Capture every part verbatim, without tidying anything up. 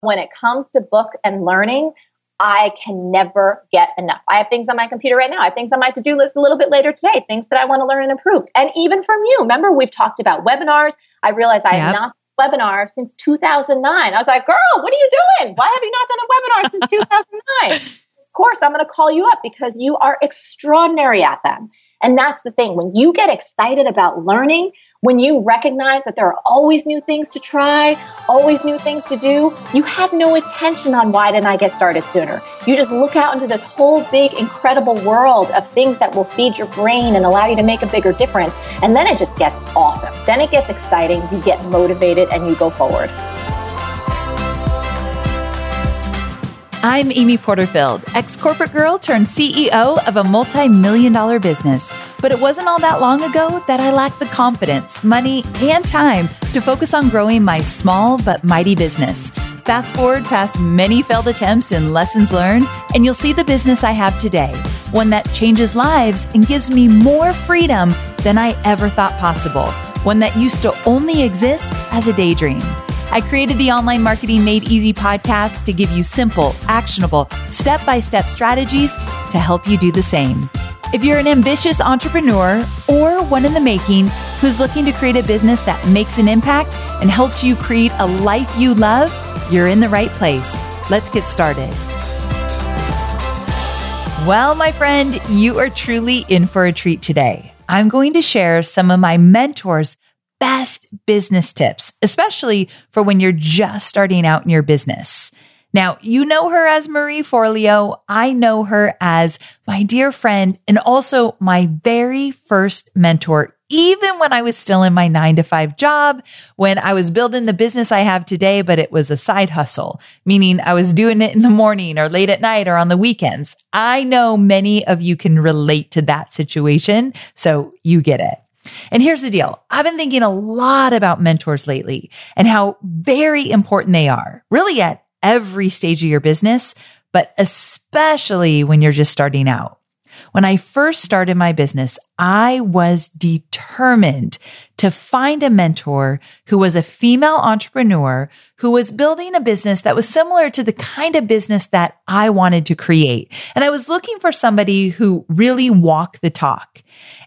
When it comes to book and learning, I can never get enough. I have things on my computer right now. I have things on my to-do list a little bit later today, things that I want to learn and improve. And even from you, remember we've talked about webinars. I realized I yep. have not done a webinar since two thousand nine. I was like, girl, what are you doing? Why have you not done a webinar since two thousand nine? Of course, I'm going to call you up because you are extraordinary at them. And that's the thing. When you get excited about learning, when you recognize that there are always new things to try, always new things to do, you have no attention on why didn't I get started sooner. You just look out into this whole big, incredible world of things that will feed your brain and allow you to make a bigger difference. And then it just gets awesome. Then it gets exciting. You get motivated and you go forward. I'm Amy Porterfield, ex-corporate girl turned C E O of a multi-million dollar business. But it wasn't all that long ago that I lacked the confidence, money, and time to focus on growing my small but mighty business. Fast forward past many failed attempts and lessons learned, and you'll see the business I have today, one that changes lives and gives me more freedom than I ever thought possible, one that used to only exist as a daydream. I created the Online Marketing Made Easy podcast to give you simple, actionable, step-by-step strategies to help you do the same. If you're an ambitious entrepreneur or one in the making who's looking to create a business that makes an impact and helps you create a life you love, you're in the right place. Let's get started. Well, my friend, you are truly in for a treat today. I'm going to share some of my mentors' best business tips, especially for when you're just starting out in your business. Now, you know her as Marie Forleo. I know her as my dear friend and also my very first mentor, even when I was still in my nine to five job, when I was building the business I have today, but it was a side hustle, meaning I was doing it in the morning or late at night or on the weekends. I know many of you can relate to that situation, so you get it. And here's the deal. I've been thinking a lot about mentors lately and how very important they are, really at every stage of your business, but especially when you're just starting out. When I first started my business, I was determined to find a mentor who was a female entrepreneur who was building a business that was similar to the kind of business that I wanted to create. And I was looking for somebody who really walked the talk.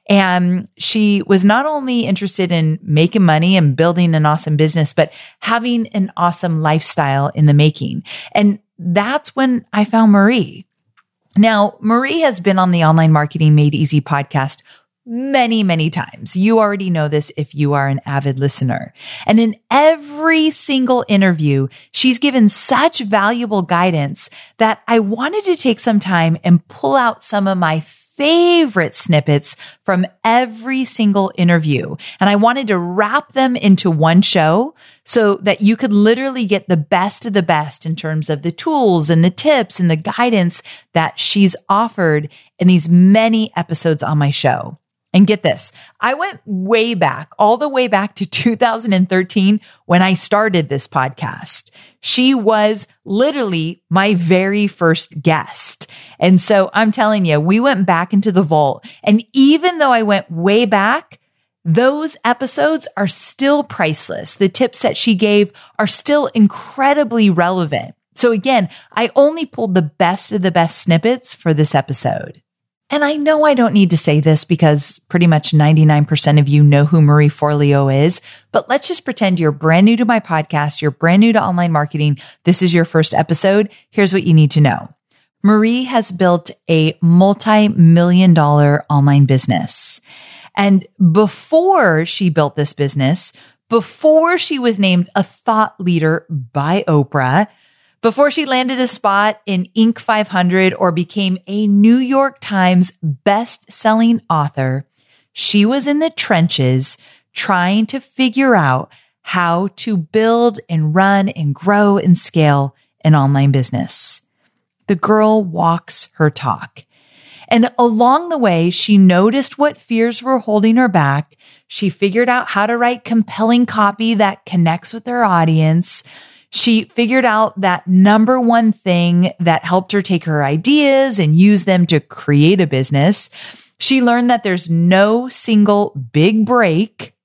And she was not only interested in making money and building an awesome business, but having an awesome lifestyle in the making. And that's when I found Marie. Now, Marie has been on the Online Marketing Made Easy podcast many, many times. You already know this if you are an avid listener. And in every single interview, she's given such valuable guidance that I wanted to take some time and pull out some of my favorite snippets from every single interview. And I wanted to wrap them into one show so that you could literally get the best of the best in terms of the tools and the tips and the guidance that she's offered in these many episodes on my show. And get this, I went way back, all the way back to two thousand thirteen when I started this podcast. She was literally my very first guest. And so I'm telling you, we went back into the vault. And even though I went way back, those episodes are still priceless. The tips that she gave are still incredibly relevant. So again, I only pulled the best of the best snippets for this episode. And I know I don't need to say this because pretty much ninety-nine percent of you know who Marie Forleo is, but let's just pretend you're brand new to my podcast. You're brand new to online marketing. This is your first episode. Here's what you need to know. Marie has built a multi-million dollar online business. And before she built this business, before she was named a thought leader by Oprah, before she landed a spot in Inc five hundred or became a New York Times best-selling author, she was in the trenches trying to figure out how to build and run and grow and scale an online business. The girl walks her talk. And along the way, she noticed what fears were holding her back. She figured out how to write compelling copy that connects with her audience. She figured out that number one thing that helped her take her ideas and use them to create a business. She learned that there's no single big break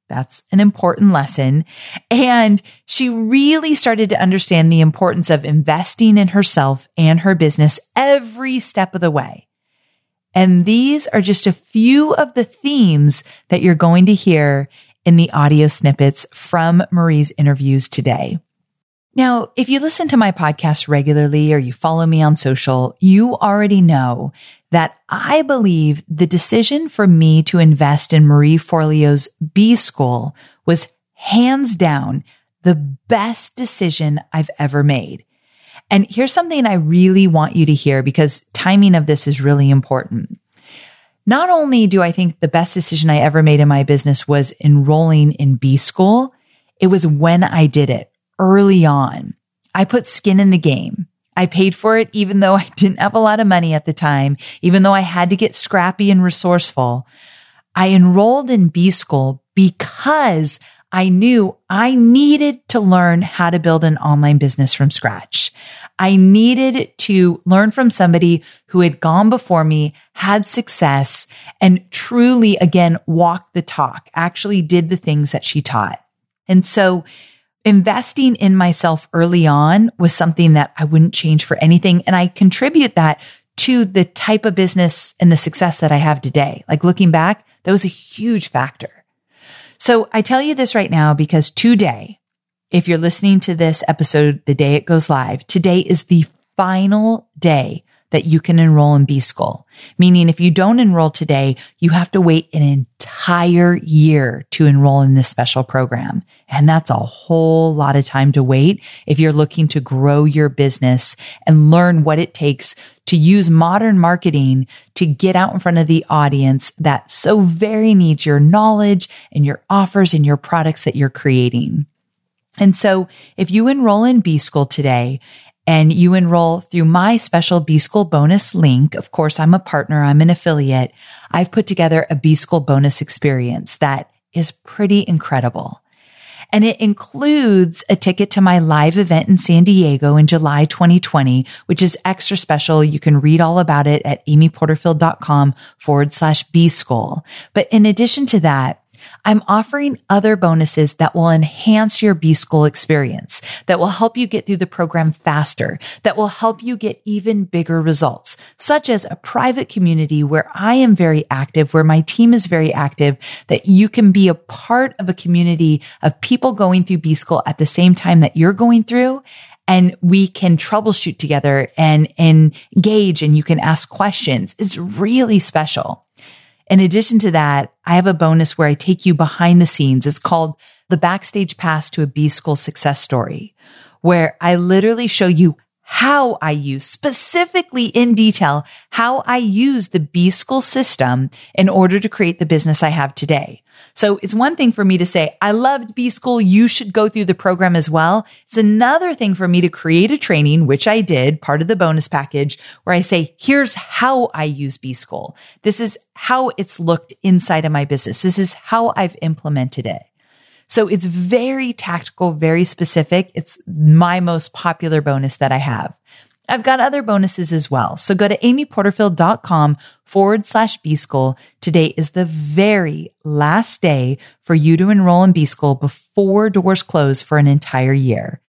That's an important lesson. And she really started to understand the importance of investing in herself and her business every step of the way. And these are just a few of the themes that you're going to hear in the audio snippets from Marie's interviews today. Now, if you listen to my podcast regularly or you follow me on social, you already know that I believe the decision for me to invest in Marie Forleo's B-School was hands down the best decision I've ever made. And here's something I really want you to hear because timing of this is really important. Not only do I think the best decision I ever made in my business was enrolling in B-School, it was when I did it. Early on, I put skin in the game. I paid for it even though I didn't have a lot of money at the time, even though I had to get scrappy and resourceful. I enrolled in B-School because I knew I needed to learn how to build an online business from scratch. I needed to learn from somebody who had gone before me, had success, and truly, again, walked the talk, actually did the things that she taught. And so investing in myself early on was something that I wouldn't change for anything. And I contribute that to the type of business and the success that I have today. Like looking back, that was a huge factor. So I tell you this right now because today, if you're listening to this episode the day it goes live, today is the final day that you can enroll in B-School. Meaning if you don't enroll today, you have to wait an entire year to enroll in this special program. And that's a whole lot of time to wait if you're looking to grow your business and learn what it takes to use modern marketing to get out in front of the audience that so very needs your knowledge and your offers and your products that you're creating. And so if you enroll in B-School today, and you enroll through my special B-School bonus link. Of course, I'm a partner. I'm an affiliate. I've put together a B-School bonus experience that is pretty incredible. And it includes a ticket to my live event in San Diego in July twenty twenty, which is extra special. You can read all about it at amyporterfield.com forward slash B-School. But in addition to that, I'm offering other bonuses that will enhance your B-School experience, that will help you get through the program faster, that will help you get even bigger results, such as a private community where I am very active, where my team is very active, that you can be a part of a community of people going through B-School at the same time that you're going through. And we can troubleshoot together and, and engage, and you can ask questions. It's really special. In addition to that, I have a bonus where I take you behind the scenes. It's called the Backstage Pass to a B-School Success Story, where I literally show you how I use, specifically in detail, how I use the B-School system in order to create the business I have today. So it's one thing for me to say, I loved B-School. You should go through the program as well. It's another thing for me to create a training, which I did, part of the bonus package, where I say, here's how I use B-School. This is how it's looked inside of my business. This is how I've implemented it. So it's very tactical, very specific. It's my most popular bonus that I have. I've got other bonuses as well. So go to amyporterfield.com forward slash B-School. Today is the very last day for you to enroll in B-School before doors close for an entire year.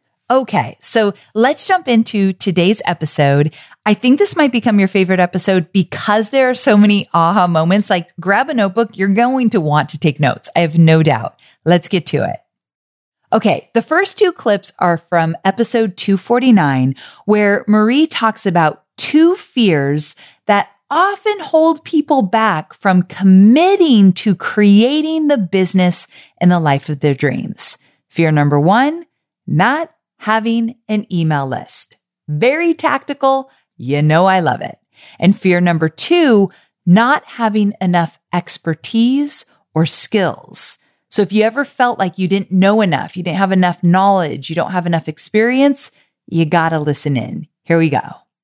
Okay, so let's jump into today's episode. I think this might become your favorite episode because there are so many aha moments. Like grab a notebook. You're going to want to take notes. I have no doubt. Let's get to it. Okay, the first two clips are from episode two forty-nine, where Marie talks about two fears that often hold people back from committing to creating the business and the life of their dreams. Fear number one, not having an email list. Very tactical. You know I love it. And fear number two, not having enough expertise or skills. So if you ever felt like you didn't know enough, you didn't have enough knowledge, you don't have enough experience, you gotta listen in. Here we go.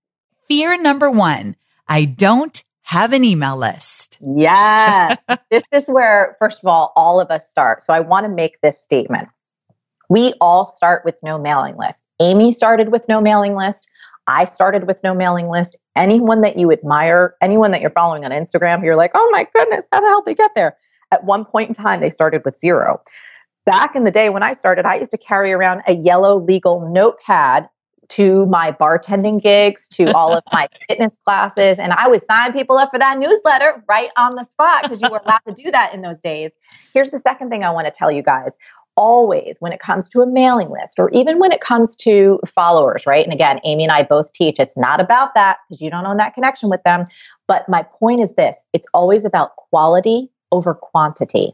Fear number one, I don't have an email list. Yes. This is where, first of all, all of us start. So I want to make this statement. We all start with no mailing list. Amy started with no mailing list. I started with no mailing list. Anyone that you admire, anyone that you're following on Instagram, you're like, oh my goodness, how the hell did they get there? At one point in time, they started with zero. Back in the day when I started, I used to carry around a yellow legal notepad to my bartending gigs, to all of my fitness classes. And I would sign people up for that newsletter right on the spot because you were allowed to do that in those days. Here's the second thing I want to tell you guys. Always, when it comes to a mailing list, or even when it comes to followers, right? And again, Amy and I both teach it's not about that because you don't own that connection with them. But my point is this, it's always about quality over quantity.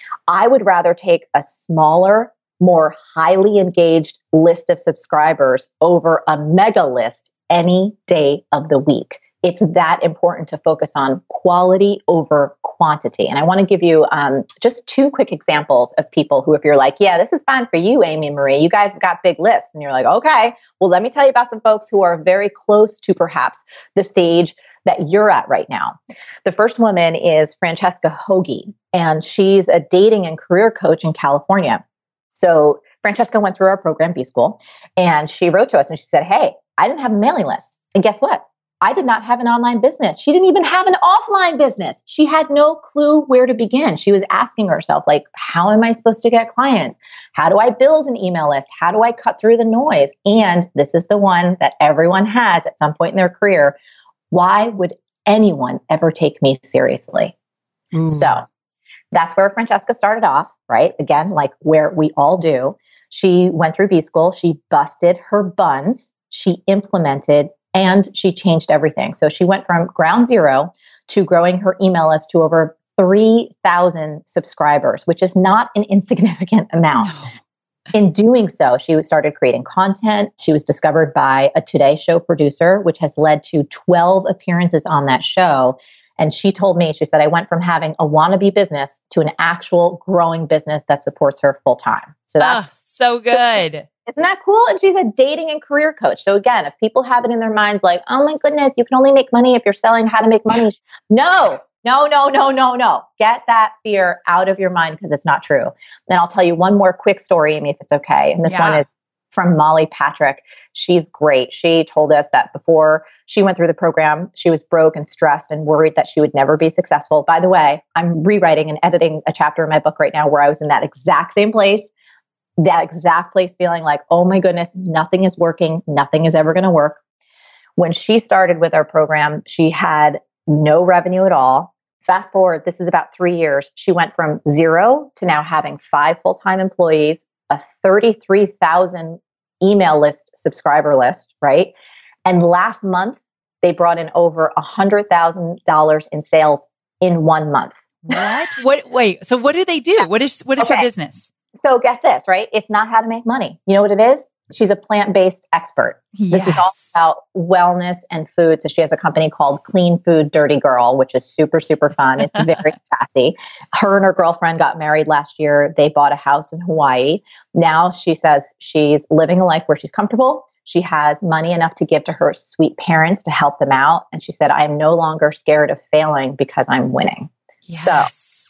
I would rather take a smaller, more highly engaged list of subscribers over a mega list any day of the week. It's that important to focus on quality over quantity. And I want to give you um, just two quick examples of people who, if you're like, yeah, this is fine for you, Amy and Marie, you guys have got big lists. And you're like, okay, well, let me tell you about some folks who are very close to perhaps the stage that you're at right now. The first woman is Francesca Hoagie, and she's a dating and career coach in California. So Francesca went through our program, B School, and she wrote to us and she said, hey, I didn't have a mailing list. And guess what? I did not have an online business. She didn't even have an offline business. She had no clue where to begin. She was asking herself, like, how am I supposed to get clients? How do I build an email list? How do I cut through the noise? And this is the one that everyone has at some point in their career. Why would anyone ever take me seriously? Mm. So that's where Francesca started off, right? Again, like where we all do. She went through B School. She busted her buns. She implemented and she changed everything. So she went from ground zero to growing her email list to over three thousand subscribers, which is not an insignificant amount. No. In doing so, she started creating content. She was discovered by a Today Show producer, which has led to twelve appearances on that show. And she told me, she said, I went from having a wannabe business to an actual growing business that supports her full time. So that's oh, so good. Isn't that cool? And she's a dating and career coach. So again, if people have it in their minds like, oh my goodness, you can only make money if you're selling how to make money. No, no, no, no, no, no. Get that fear out of your mind because it's not true. Then I'll tell you one more quick story, Amy, if it's okay. And this yeah. one is from Molly Patrick. She's great. She told us that before she went through the program, she was broke and stressed and worried that she would never be successful. By the way, I'm rewriting and editing a chapter in my book right now where I was in that exact same place. That exact place feeling like, oh my goodness, nothing is working. Nothing is ever going to work. When she started with our program, she had no revenue at all. Fast forward, this is about three years. She went from zero to now having five full-time employees, a thirty-three thousand email list, subscriber list, right? And last month, they brought in over one hundred thousand dollars in sales in one month. What? What? Wait, so what do they do? What is, what is okay. her business? So get this, right? It's not how to make money. You know what it is? She's a plant-based expert. Yes. This is all about wellness and food. So she has a company called Clean Food Dirty Girl, which is super, super fun. It's very sassy. Her and her girlfriend got married last year. They bought a house in Hawaii. Now she says she's living a life where she's comfortable. She has money enough to give to her sweet parents to help them out. And she said, I am no longer scared of failing because I'm winning. Yes. So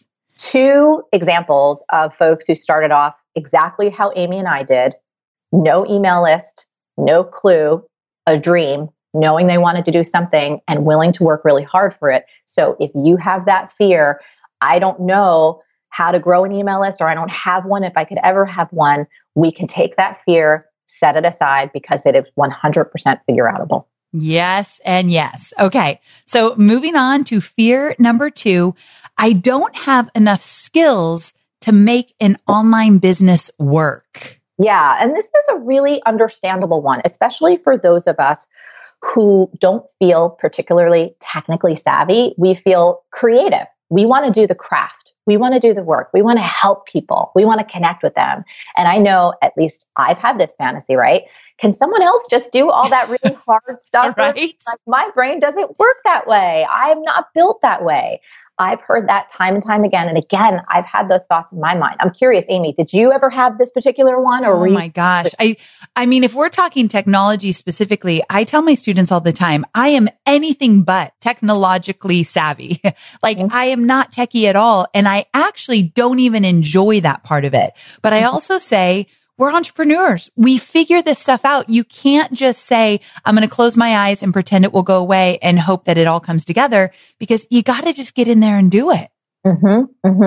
two examples of folks who started off exactly how Amy and I did. No email list, no clue, a dream, knowing they wanted to do something and willing to work really hard for it. So if you have that fear, I don't know how to grow an email list, or I don't have one. If I could ever have one, we can take that fear, set it aside because it is one hundred percent figure outable. Yes. And yes. Okay. So moving on to fear number two, I don't have enough skills to make an online business work. Yeah. And this is a really understandable one, especially for those of us who don't feel particularly technically savvy. We feel creative. We want to do the craft. We want to do the work. We want to help people. We want to connect with them. And I know, at least I've had this fantasy, right? Can someone else just do all that really hard stuff? Right? Like, my brain doesn't work that way. I'm not built that way. I've heard that time and time again. And again, I've had those thoughts in my mind. I'm curious, Amy, did you ever have this particular one? Or oh my gosh. I, I mean, if we're talking technology specifically, I tell my students all the time, I am anything but technologically savvy. Like mm-hmm. I am not techie at all. And I actually don't even enjoy that part of it. But I also say, we're entrepreneurs. We figure this stuff out. You can't just say, I'm going to close my eyes and pretend it will go away and hope that it all comes together, because you got to just get in there and do it. Mm-hmm, mm-hmm.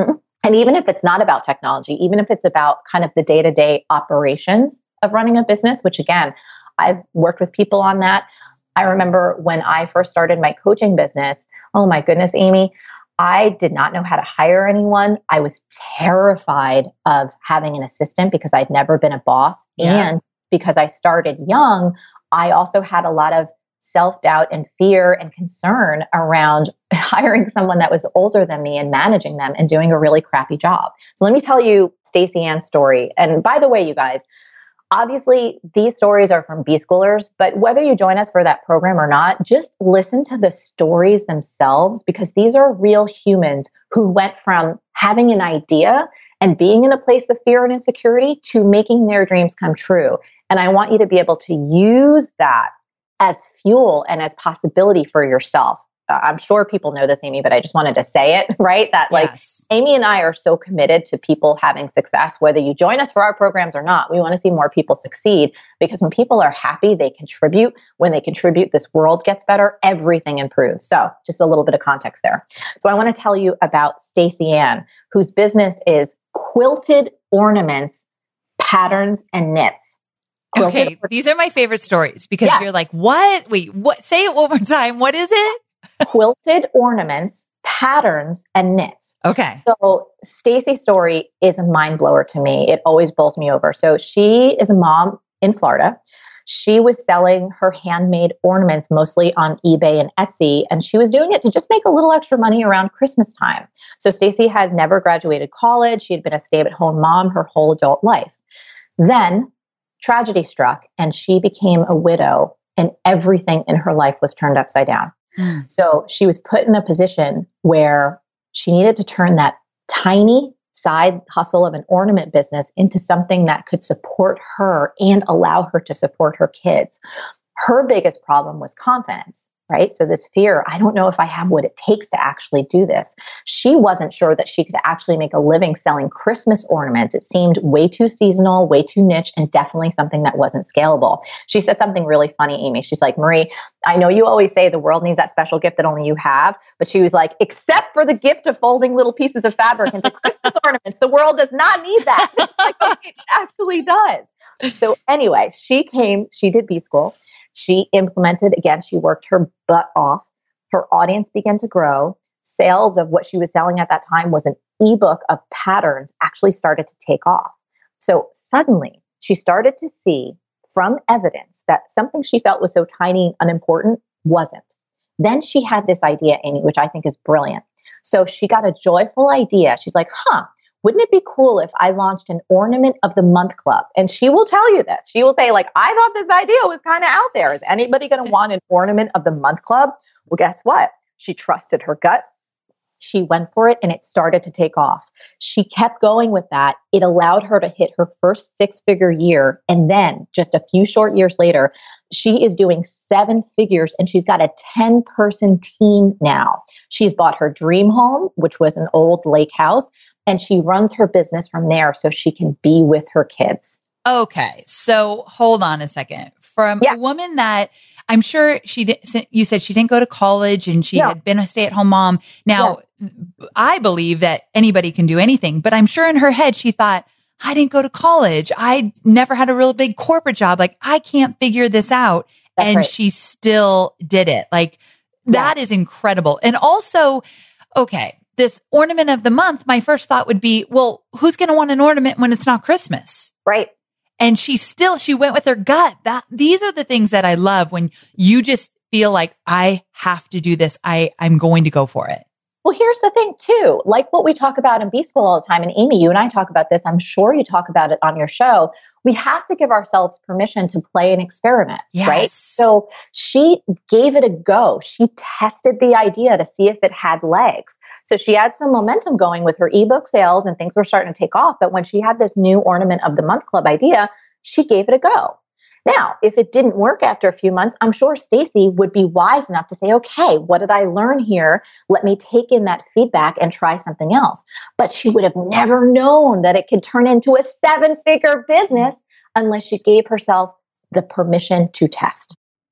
And even if it's not about technology, even if it's about kind of the day-to-day operations of running a business, which again, I've worked with people on that. I remember when I first started my coaching business, oh my goodness, Amy, I did not know how to hire anyone. I was terrified of having an assistant because I'd never been a boss. Yeah. And because I started young, I also had a lot of self-doubt and fear and concern around hiring someone that was older than me and managing them and doing a really crappy job. So let me tell you Stacey Ann's story. And by the way, you guys, obviously these stories are from B-Schoolers, but whether you join us for that program or not, just listen to the stories themselves, because these are real humans who went from having an idea and being in a place of fear and insecurity to making their dreams come true. And I want you to be able to use that as fuel and as possibility for yourself. Uh, I'm sure people know this, Amy, but I just wanted to say it, right? That like yes. Amy and I are so committed to people having success, whether you join us for our programs or not. We want to see more people succeed, because when people are happy, they contribute. When they contribute, this world gets better. Everything improves. So just a little bit of context there. So I want to tell you about Stacey Ann, whose business is quilted ornaments, patterns, and knits. Quilted okay, these are my favorite stories, because yeah. you're like, what? Wait, what? Say it one more time. What is it? Quilted ornaments, patterns, and knits. Okay. So Stacey's story is a mind blower to me. It always bowls me over. So she is a mom in Florida. She was selling her handmade ornaments mostly on eBay and Etsy, and she was doing it to just make a little extra money around Christmas time. So Stacey had never graduated college. She had been a stay-at-home mom her whole adult life. Then tragedy struck and she became a widow, and everything in her life was turned upside down. Mm. So she was put in a position where she needed to turn that tiny side hustle of an ornament business into something that could support her and allow her to support her kids. Her biggest problem was confidence, right? So this fear, I don't know if I have what it takes to actually do this. She wasn't sure that she could actually make a living selling Christmas ornaments. It seemed way too seasonal, way too niche, and definitely something that wasn't scalable. She said something really funny, Amy. She's like, Marie, I know you always say the world needs that special gift that only you have, but she was like, except for the gift of folding little pieces of fabric into Christmas ornaments, the world does not need that. Like, okay, it actually does. So anyway, she came, she did B-School. She implemented, again, she worked her butt off. Her audience began to grow. Sales of what she was selling at that time was an ebook of patterns actually started to take off. So suddenly she started to see from evidence that something she felt was so tiny and unimportant wasn't. Then she had this idea, Amy, which I think is brilliant. So she got a joyful idea. She's like, huh, wouldn't it be cool if I launched an ornament of the month club? And she will tell you this. She will say, like, I thought this idea was kind of out there. Is anybody going to want an ornament of the month club? Well, guess what? She trusted her gut. She went for it and it started to take off. She kept going with that. It allowed her to hit her first six-figure year. And then just a few short years later, she is doing seven figures and she's got a ten-person team now. She's bought her dream home, which was an old lake house, and she runs her business from there so she can be with her kids. Okay. So hold on a second. From yeah. a woman that I'm sure she did, you said she didn't go to college and she yeah. had been a stay-at-home mom. Now, yes. I believe that anybody can do anything, but I'm sure in her head she thought, I didn't go to college. I never had a real big corporate job. Like, I can't figure this out. That's and right. she still did it. Like, that yes. is incredible. And also, okay, this ornament of the month, my first thought would be, well, who's going to want an ornament when it's not Christmas? Right. And she still, she went with her gut. That, these are the things that I love when you just feel like I have to do this. I, I'm going to go for it. Well, here's the thing too, like what we talk about in B-School all the time. And Amy, you and I talk about this. I'm sure you talk about it on your show. We have to give ourselves permission to play and experiment, yes. right? So she gave it a go. She tested the idea to see if it had legs. So she had some momentum going with her ebook sales and things were starting to take off. But when she had this new ornament of the month club idea, she gave it a go. Now, if it didn't work after a few months, I'm sure Stacey would be wise enough to say, okay, what did I learn here? Let me take in that feedback and try something else. But she would have never known that it could turn into a seven-figure business unless she gave herself the permission to test.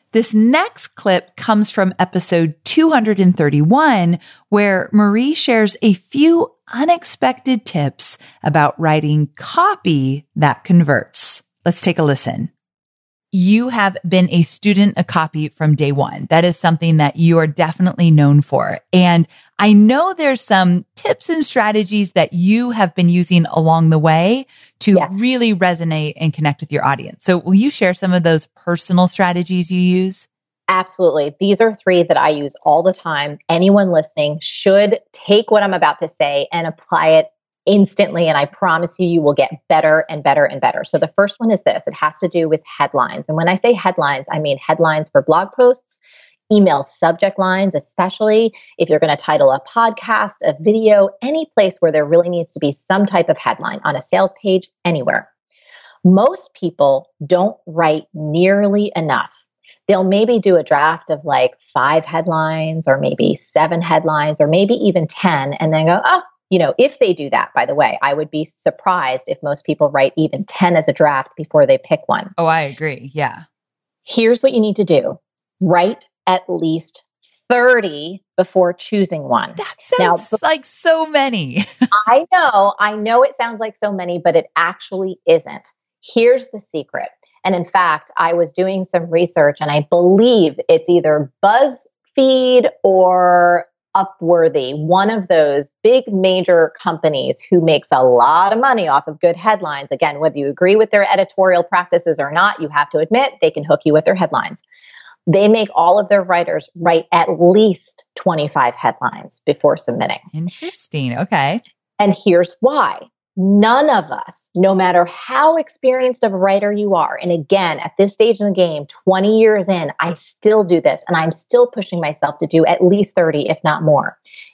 This next clip comes from episode two hundred thirty-one, where Marie shares a few unexpected tips about writing copy that converts. Let's take a listen. You have been a student of copy from day one. That is something that you are definitely known for. And I know there's some tips and strategies that you have been using along the way to yes. really resonate and connect with your audience. So will you share some of those personal strategies you use? Absolutely. These are three that I use all the time. Anyone listening should take what I'm about to say and apply it instantly. And I promise you, you will get better and better and better. So the first one is this. It has to do with headlines. And when I say headlines, I mean headlines for blog posts, email subject lines, especially if you're going to title a podcast, a video, any place where there really needs to be some type of headline on a sales page, anywhere. Most people don't write nearly enough. They'll maybe do a draft of like five headlines or maybe seven headlines or maybe even ten and then go, oh, you know, if they do that, by the way, I would be surprised if most people write even ten as a draft before they pick one. Oh, I agree. Yeah. Here's what you need to do. Write at least thirty before choosing one. That sounds now, like so many. I know, I know it sounds like so many, but it actually isn't. Here's the secret. And in fact, I was doing some research and I believe it's either BuzzFeed or Upworthy, one of those big major companies who makes a lot of money off of good headlines. Again, whether you agree with their editorial practices or not, you have to admit they can hook you with their headlines. They make all of their writers write at least twenty-five headlines before submitting. Interesting. Okay. And here's why. None of us, no matter how experienced of a writer you are, and again, at this stage in the game, twenty years in, I still do this, and I'm still pushing myself to do at least thirty, if not more.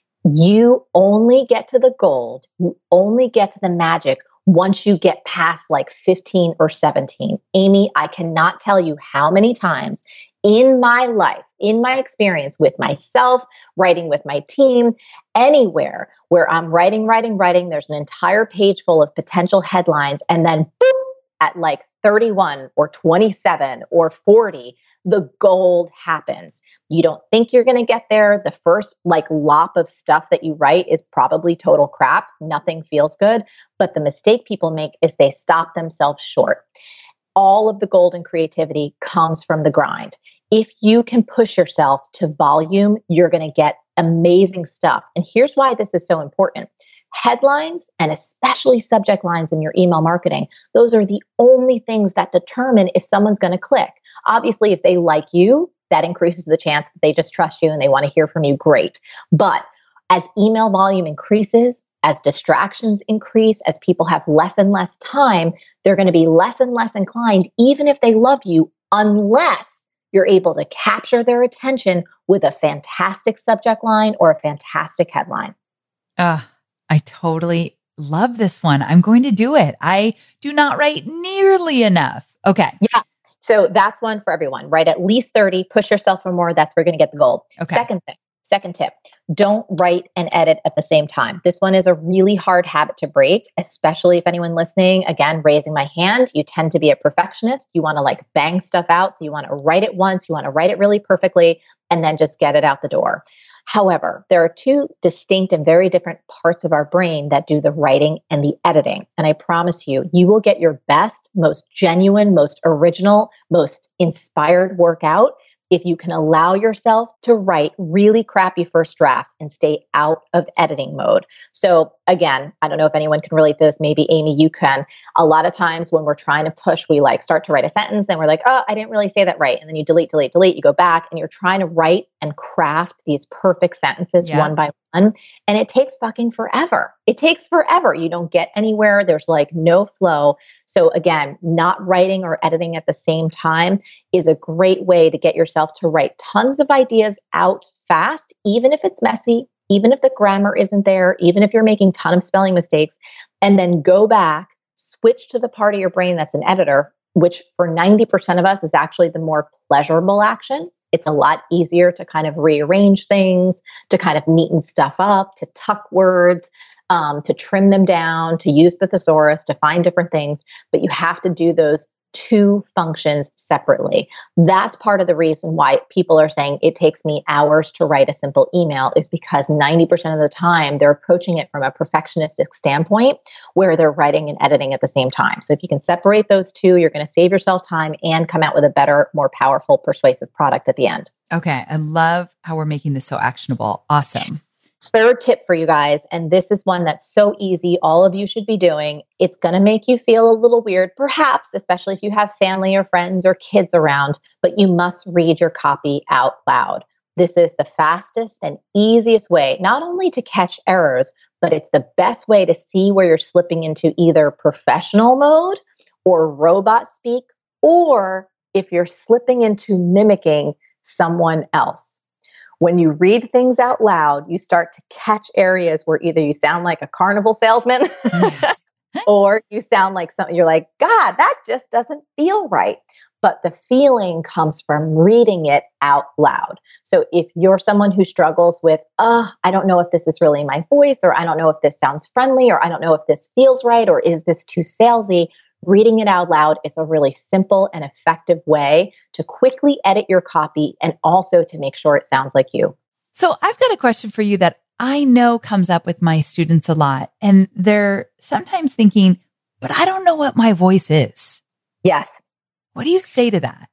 You only get to the gold, you only get to the magic once you get past like fifteen or seventeen. Amy, I cannot tell you how many times in my life, in my experience with myself, writing with my team, anywhere where I'm writing, writing, writing, there's an entire page full of potential headlines. And then boop, at like thirty-one or twenty-seven or forty, the gold happens. You don't think you're going to get there. The first like lop of stuff that you write is probably total crap. Nothing feels good. But the mistake people make is they stop themselves short. All of the golden creativity comes from the grind. If you can push yourself to volume, you're going to get amazing stuff. And here's why this is so important. Headlines, and especially subject lines in your email marketing, those are the only things that determine if someone's going to click. Obviously, if they like you, that increases the chance that they just trust you and they want to hear from you. Great. But as email volume increases, as distractions increase, as people have less and less time, they're going to be less and less inclined, even if they love you, unless you're able to capture their attention with a fantastic subject line or a fantastic headline. Uh, I totally love this one. I'm going to do it. I do not write nearly enough. Okay. Yeah. So that's one for everyone. Write at least thirty, push yourself for more. That's where you're going to get the gold. Okay. Second thing. Second tip, don't write and edit at the same time. This one is a really hard habit to break, especially if anyone listening, again, raising my hand, you tend to be a perfectionist. You want to like bang stuff out. So you want to write it once, you want to write it really perfectly, and then just get it out the door. However, there are two distinct and very different parts of our brain that do the writing and the editing. And I promise you, you will get your best, most genuine, most original, most inspired work out if you can allow yourself to write really crappy first drafts and stay out of editing mode. So again, I don't know if anyone can relate to this. Maybe Amy, you can. A lot of times when we're trying to push, we like start to write a sentence and we're like, oh, I didn't really say that right. And then you delete, delete, delete, you go back and you're trying to write and craft these perfect sentences yeah. one by one. And it takes fucking forever. It takes forever. You don't get anywhere. There's like no flow. So again, not writing or editing at the same time is a great way to get yourself to write tons of ideas out fast, even if it's messy, even if the grammar isn't there, even if you're making a ton of spelling mistakes, and then go back, switch to the part of your brain that's an editor, which for ninety percent of us is actually the more pleasurable action. It's a lot easier to kind of rearrange things, to kind of neaten stuff up, to tuck words, um, to trim them down, to use the thesaurus, to find different things. But you have to do those two functions separately. That's part of the reason why people are saying it takes me hours to write a simple email, is because ninety percent of the time they're approaching it from a perfectionistic standpoint where they're writing and editing at the same time. So if you can separate those two, you're going to save yourself time and come out with a better, more powerful, persuasive product at the end. Okay. I love how we're making this so actionable. Awesome. Third tip for you guys, and this is one that's so easy, all of you should be doing. It's going to make you feel a little weird, perhaps, especially if you have family or friends or kids around, but you must read your copy out loud. This is the fastest and easiest way, not only to catch errors, but it's the best way to see where you're slipping into either professional mode or robot speak, or if you're slipping into mimicking someone else. When you read things out loud, you start to catch areas where either you sound like a carnival salesman yes. or you sound like something, you're like, God, that just doesn't feel right. But the feeling comes from reading it out loud. So if you're someone who struggles with, uh, I don't know if this is really my voice, or I don't know if this sounds friendly, or I don't know if this feels right, or is this too salesy, reading it out loud is a really simple and effective way to quickly edit your copy and also to make sure it sounds like you. So I've got a question for you that I know comes up with my students a lot, and they're sometimes thinking, but I don't know what my voice is. Yes. What do you say to that?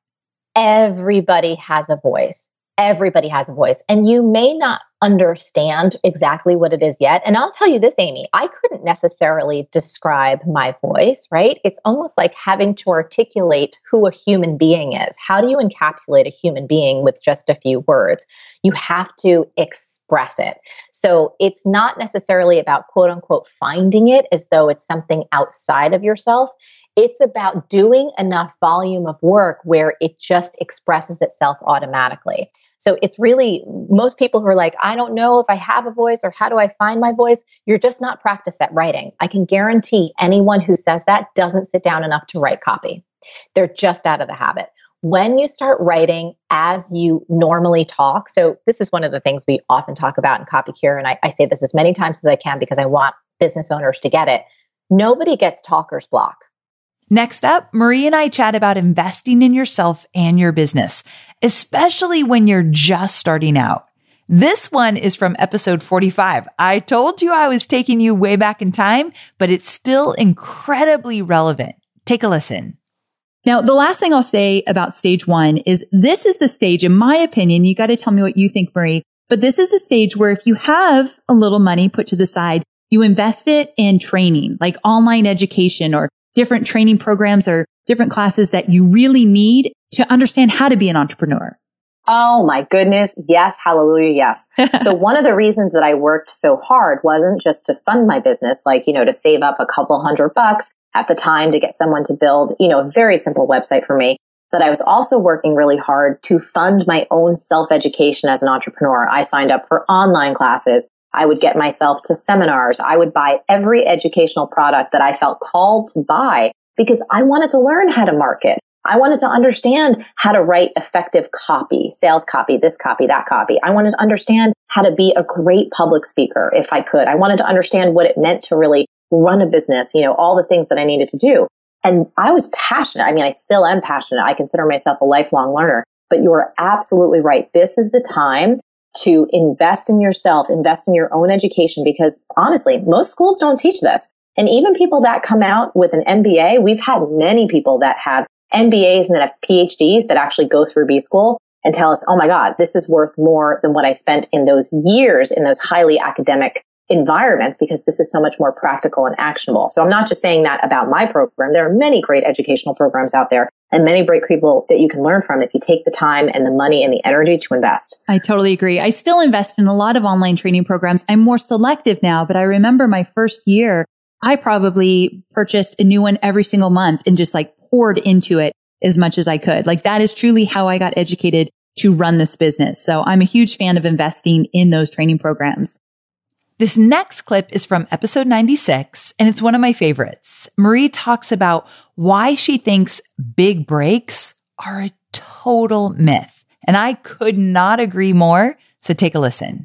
Everybody has a voice. Everybody has a voice. And you may not understand exactly what it is yet. And I'll tell you this, Amy, I couldn't necessarily describe my voice, right? It's almost like having to articulate who a human being is. How do you encapsulate a human being with just a few words? You have to express it. So it's not necessarily about quote unquote finding it as though it's something outside of yourself. It's about doing enough volume of work where it just expresses itself automatically. So it's really, most people who are like, I don't know if I have a voice or how do I find my voice? You're just not practiced at writing. I can guarantee anyone who says that doesn't sit down enough to write copy. They're just out of the habit. When you start writing as you normally talk, so this is one of the things we often talk about in Copy Cure, and I, I say this as many times as I can because I want business owners to get it. Nobody gets talker's block. Next up, Marie and I chat about investing in yourself and your business, especially when you're just starting out. This one is from episode forty-five. I told you I was taking you way back in time, but it's still incredibly relevant. Take a listen. Now, the last thing I'll say about stage one is this is the stage, in my opinion, you got to tell me what you think, Marie, but this is the stage where if you have a little money put to the side, you invest it in training, like online education or different training programs or different classes that you really need to understand how to be an entrepreneur. Oh my goodness. Yes. Hallelujah. Yes. So one of the reasons that I worked so hard wasn't just to fund my business, like, you know, to save up a couple hundred bucks at the time to get someone to build, you know, a very simple website for me. But I was also working really hard to fund my own self-education as an entrepreneur. I signed up for online classes. I would get myself to seminars. I would buy every educational product that I felt called to buy because I wanted to learn how to market. I wanted to understand how to write effective copy, sales copy, this copy, that copy. I wanted to understand how to be a great public speaker if I could. I wanted to understand what it meant to really run a business, you know, all the things that I needed to do. And I was passionate. I mean, I still am passionate. I consider myself a lifelong learner, but you are absolutely right. This is the time to invest in yourself, invest in your own education, because honestly, most schools don't teach this. And even people that come out with an M B A, we've had many people that have M B As and that have P H Ds that actually go through B school and tell us, oh my God, this is worth more than what I spent in those years in those highly academic environments, because this is so much more practical and actionable. So I'm not just saying that about my program. There are many great educational programs out there and many great people that you can learn from if you take the time and the money and the energy to invest. I totally agree. I still invest in a lot of online training programs. I'm more selective now, but I remember my first year, I probably purchased a new one every single month and just like poured into it as much as I could. Like that is truly how I got educated to run this business. So I'm a huge fan of investing in those training programs. This next clip is from episode ninety-six, and it's one of my favorites. Marie talks about why she thinks big breaks are a total myth. And I could not agree more. So take a listen.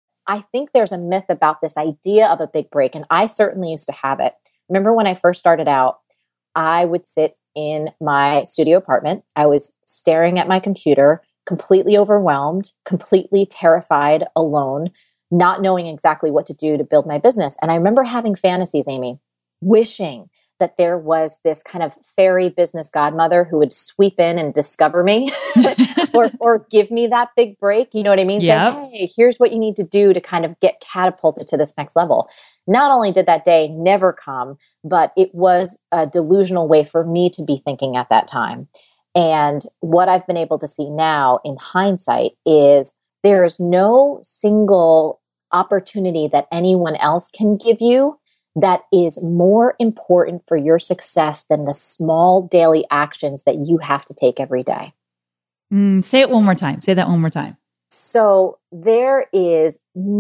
I think there's a myth about this idea of a big break, and I certainly used to have it. Remember when I first started out, I would sit in my studio apartment. I was staring at my computer, completely overwhelmed, completely terrified, alone, not knowing exactly what to do to build my business. And I remember having fantasies, Amy, wishing that there was this kind of fairy business godmother who would sweep in and discover me or, or give me that big break. You know what I mean? Yep. Say, hey, here's what you need to do to kind of get catapulted to this next level. Not only did that day never come, but it was a delusional way for me to be thinking at that time. And what I've been able to see now in hindsight is there's no single opportunity that anyone else can give you that is more important for your success than the small daily actions that you have to take every day. Mm, say it one more time. Say that one more time. So there is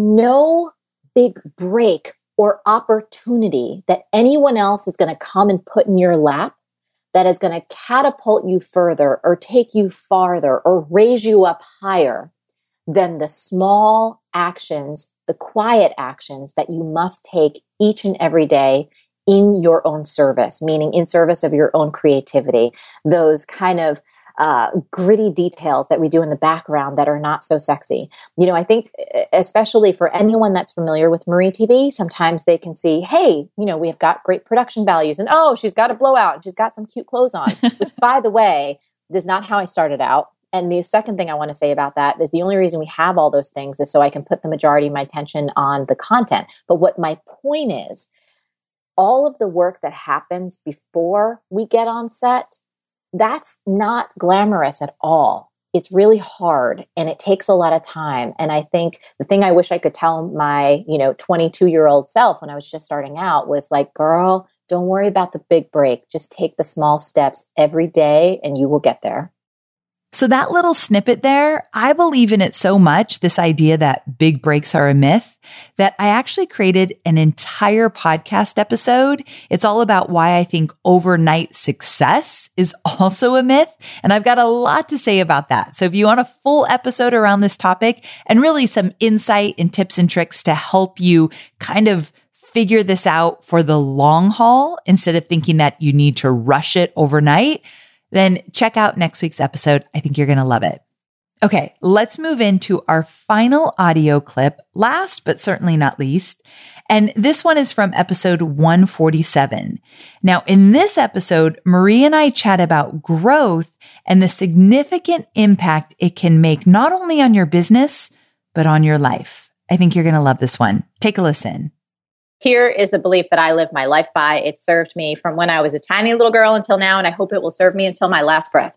no big break or opportunity that anyone else is going to come and put in your lap that is going to catapult you further or take you farther or raise you up higher than the small actions, the quiet actions that you must take each and every day in your own service, meaning in service of your own creativity, those kind of uh, gritty details that we do in the background that are not so sexy. You know, I think especially for anyone that's familiar with Marie T V, sometimes they can see, hey, you know, we've got great production values and oh, she's got a blowout and she's got some cute clothes on, which by the way, is not how I started out. And the second thing I want to say about that is the only reason we have all those things is so I can put the majority of my attention on the content. But what my point is, all of the work that happens before we get on set, that's not glamorous at all. It's really hard and it takes a lot of time. And I think the thing I wish I could tell my, you know, twenty-two year old self when I was just starting out was like, girl, don't worry about the big break. Just take the small steps every day and you will get there. So that little snippet there, I believe in it so much, this idea that big breaks are a myth, that I actually created an entire podcast episode. It's all about why I think overnight success is also a myth. And I've got a lot to say about that. So if you want a full episode around this topic and really some insight and tips and tricks to help you kind of figure this out for the long haul instead of thinking that you need to rush it overnight, then check out next week's episode. I think you're going to love it. Okay, let's move into our final audio clip, last but certainly not least. And this one is from episode one forty-seven. Now, in this episode, Marie and I chat about growth and the significant impact it can make not only on your business, but on your life. I think you're going to love this one. Take a listen. Here is a belief that I live my life by. It served me from when I was a tiny little girl until now, and I hope it will serve me until my last breath.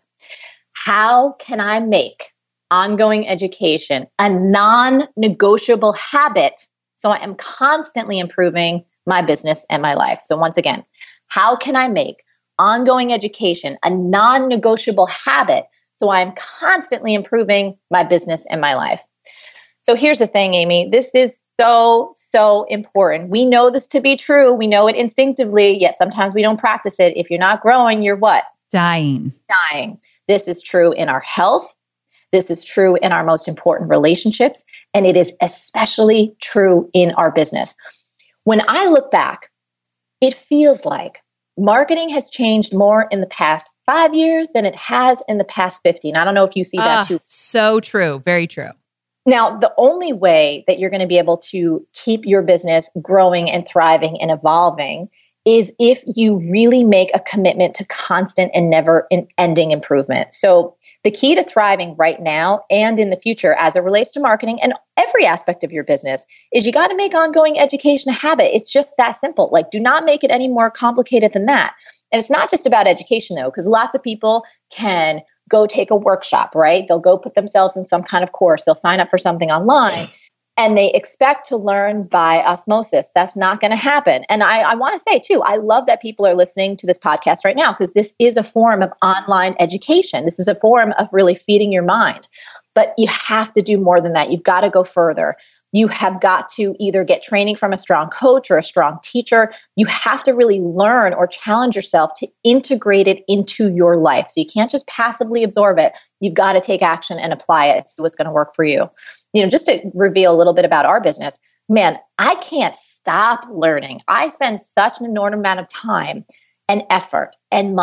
How can I make ongoing education a non-negotiable habit so I am constantly improving my business and my life? So once again, how can I make ongoing education a non-negotiable habit so I'm constantly improving my business and my life? So here's the thing, Amy. This is so, so important. We know this to be true. We know it instinctively, yet sometimes we don't practice it. If you're not growing, you're what? Dying. Dying. This is true in our health. This is true in our most important relationships. And it is especially true in our business. When I look back, it feels like marketing has changed more in the past five years than it has in the past fifty. And I don't know if you see that uh, too. So true. Very true. Now, the only way that you're going to be able to keep your business growing and thriving and evolving is if you really make a commitment to constant and never ending improvement. So the key to thriving right now and in the future as it relates to marketing and every aspect of your business is you got to make ongoing education a habit. It's just that simple. Like, do not make it any more complicated than that. And it's not just about education, though, because lots of people can go take a workshop, right? They'll go put themselves in some kind of course. They'll sign up for something online and they expect to learn by osmosis. That's not going to happen. And I, I want to say too, I love that people are listening to this podcast right now because this is a form of online education. This is a form of really feeding your mind. But you have to do more than that. You've got to go further. You have got to either get training from a strong coach or a strong teacher. You have to really learn or challenge yourself to integrate it into your life. So you can't just passively absorb it. You've got to take action and apply it. See what's going to work for you. You know, just to reveal a little bit about our business, man, I can't stop learning. I spend such an enormous amount of time and effort and money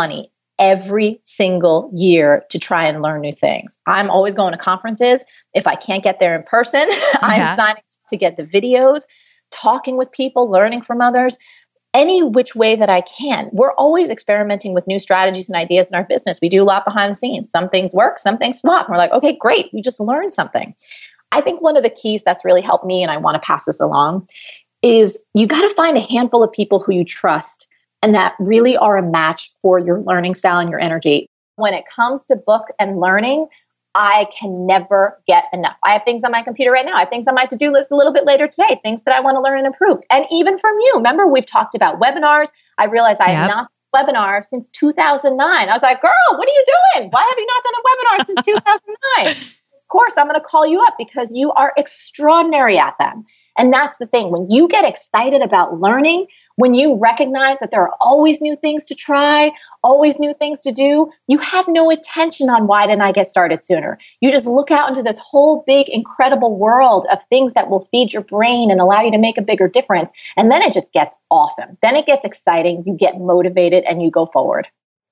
every single year to try and learn new things. I'm always going to conferences. If I can't get there in person, I'm Yeah. signing to get the videos, talking with people, learning from others, any which way that I can. We're always experimenting with new strategies and ideas in our business. We do a lot behind the scenes. Some things work, some things flop. We're like, okay, great. We just learned something. I think one of the keys that's really helped me, and I want to pass this along, is you got to find a handful of people who you trust and that really are a match for your learning style and your energy. When it comes to book and learning, I can never get enough. I have things on my computer right now. I have things on my to-do list a little bit later today, things that I want to learn and improve. And even from you, remember we've talked about webinars. I realized I Yep. have not done a webinar since two thousand nine. I was like, girl, what are you doing? Why have you not done a webinar since two thousand nine? Of course, I'm going to call you up because you are extraordinary at them. And that's the thing. When you get excited about learning, when you recognize that there are always new things to try, always new things to do, you have no attention on why didn't I get started sooner. You just look out into this whole big, incredible world of things that will feed your brain and allow you to make a bigger difference. And then it just gets awesome. Then it gets exciting. You get motivated and you go forward.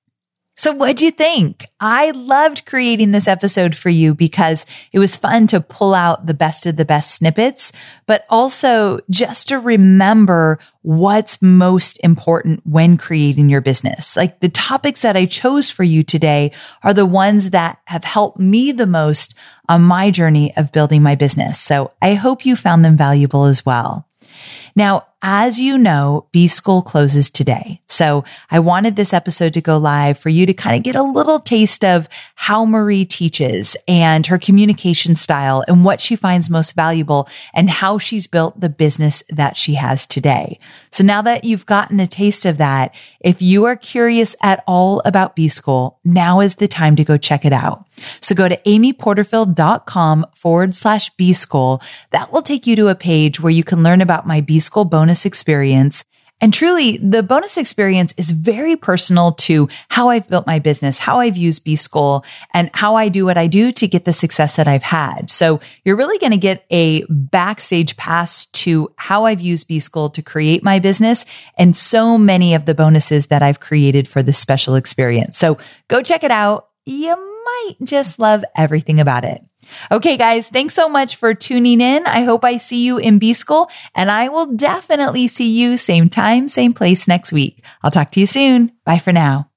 So what'd you think? I loved creating this episode for you because it was fun to pull out the best of the best snippets, but also just to remember what's most important when creating your business. Like the topics that I chose for you today are the ones that have helped me the most on my journey of building my business. So I hope you found them valuable as well. Now, as you know, B-School closes today. So I wanted this episode to go live for you to kind of get a little taste of how Marie teaches and her communication style and what she finds most valuable and how she's built the business that she has today. So now that you've gotten a taste of that, if you are curious at all about B-School, now is the time to go check it out. So go to amyporterfield.com forward slash B-School. That will take you to a page where you can learn about my B-School bonus experience. And truly, the bonus experience is very personal to how I've built my business, how I've used B-School, and how I do what I do to get the success that I've had. So you're really going to get a backstage pass to how I've used B-School to create my business and so many of the bonuses that I've created for this special experience. So go check it out. You might just love everything about it. Okay, guys, thanks so much for tuning in. I hope I see you in B-School, and I will definitely see you same time, same place next week. I'll talk to you soon. Bye for now.